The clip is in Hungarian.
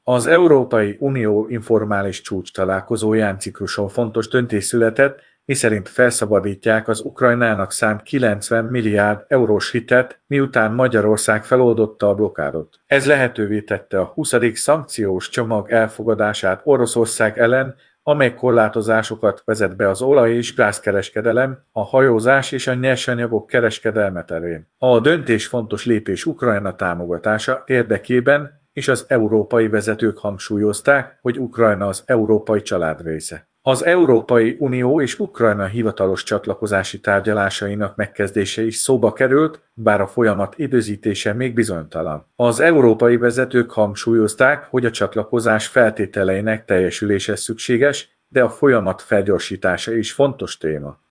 Az Európai Unió informális csúcstalálkozóján Cipruson fontos döntés született, miszerint felszabadítják az Ukrajnának szánt 90 milliárd eurós hitet, miután Magyarország feloldotta a blokádot. Ez lehetővé tette a 20. szankciós csomag elfogadását Oroszország ellen, amely korlátozásokat vezet be az olaj- és gázkereskedelem, a hajózás és a nyersanyagok kereskedelme terén. A döntés fontos lépés Ukrajna támogatása érdekében, és az európai vezetők hangsúlyozták, hogy Ukrajna az európai család része. Az Európai Unió és Ukrajna hivatalos csatlakozási tárgyalásainak megkezdése is szóba került, bár a folyamat időzítése még bizonytalan. Az európai vezetők hangsúlyozták, hogy a csatlakozás feltételeinek teljesülése szükséges, de a folyamat felgyorsítása is fontos téma.